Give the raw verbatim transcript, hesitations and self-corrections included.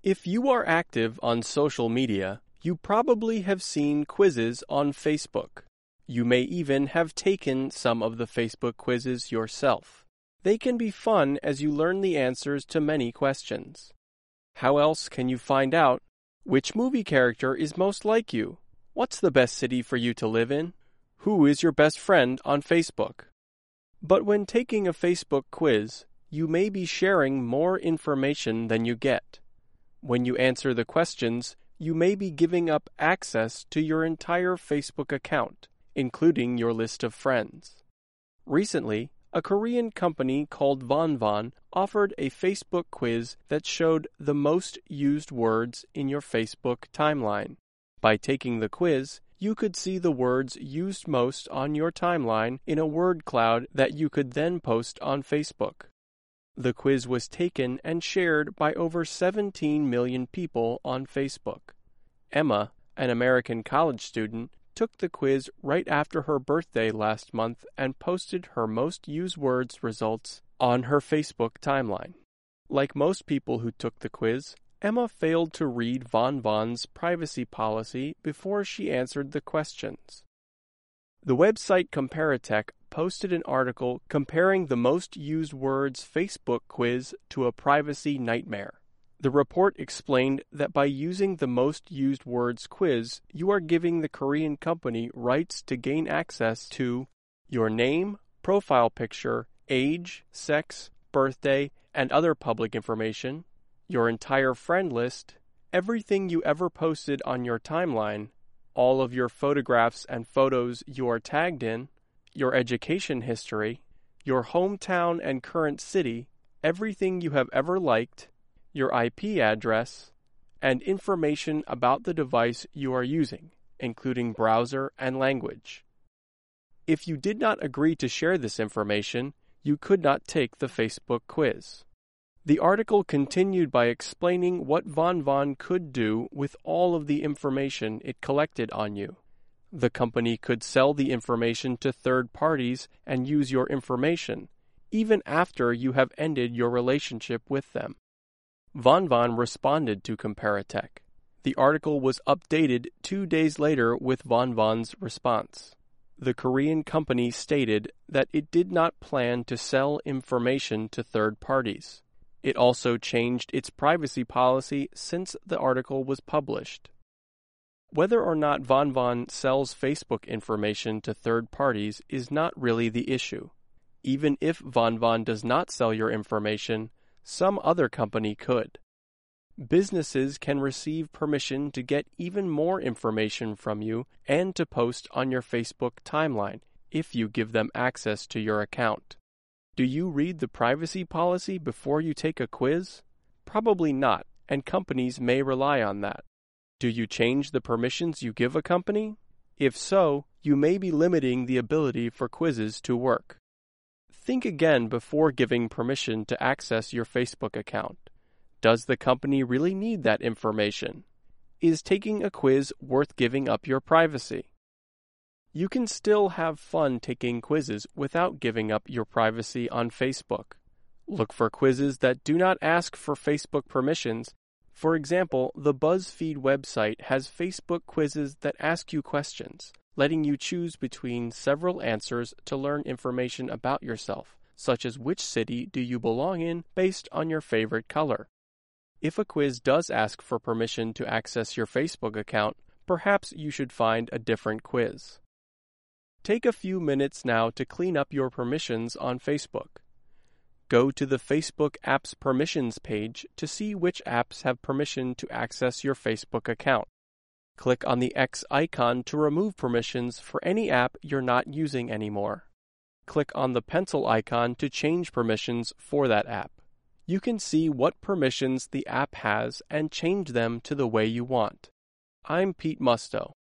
If you are active on social media, you probably have seen quizzes on Facebook. You may even have taken some of the Facebook quizzes yourself. They can be fun as you learn the answers to many questions. How else can you find out which movie character is most like you? What's the best city for you to live in? Who is your best friend on Facebook? But when taking a Facebook quiz, you may be sharing more information than you get. When you answer the questions, you may be giving up access to your entire Facebook account, including your list of friends. Recently, a Korean company called VonVon offered a Facebook quiz that showed the most used words in your Facebook timeline. By taking the quiz, you could see the words used most on your timeline in a word cloud that you could then post on Facebook. The quiz was taken and shared by over seventeen million people on Facebook. Emma, an American college student, took the quiz right after her birthday last month and posted her most used words results on her Facebook timeline. Like most people who took the quiz, Emma failed to read VonVon's privacy policy before she answered the questions. The website Comparitech posted an article comparing the most used words Facebook quiz to a privacy nightmare. The report explained that by using the most used words quiz, you are giving the Korean company rights to gain access to your name, profile picture, age, sex, birthday, and other public information, your entire friend list, everything you ever posted on your timeline, all of your photographs and photos you are tagged in, your education history, your hometown and current city, everything you have ever liked, your I P address, and information about the device you are using, including browser and language. If you did not agree to share this information, you could not take the Facebook quiz. The article continued by explaining what VonVon could do with all of the information it collected on you. The company could sell the information to third parties and use your information, even after you have ended your relationship with them. VonVon responded to Comparitech. The article was updated two days later with VonVon's response. The Korean company stated that it did not plan to sell information to third parties. It also changed its privacy policy since the article was published. Whether or not VonVon sells Facebook information to third parties is not really the issue. Even if VonVon does not sell your information, some other company could. Businesses can receive permission to get even more information from you and to post on your Facebook timeline if you give them access to your account. Do you read the privacy policy before you take a quiz? Probably not, and companies may rely on that. Do you change the permissions you give a company? If so, you may be limiting the ability for quizzes to work. Think again before giving permission to access your Facebook account. Does the company really need that information? Is taking a quiz worth giving up your privacy? You can still have fun taking quizzes without giving up your privacy on Facebook. Look for quizzes that do not ask for Facebook permissions. For example, the BuzzFeed website has Facebook quizzes that ask you questions, letting you choose between several answers to learn information about yourself, such as which city do you belong in based on your favorite color. If a quiz does ask for permission to access your Facebook account, perhaps you should find a different quiz. Take a few minutes now to clean up your permissions on Facebook. Go to the Facebook Apps Permissions page to see which apps have permission to access your Facebook account. Click on the X icon to remove permissions for any app you're not using anymore. Click on the pencil icon to change permissions for that app. You can see what permissions the app has and change them to the way you want. I'm Pete Musto.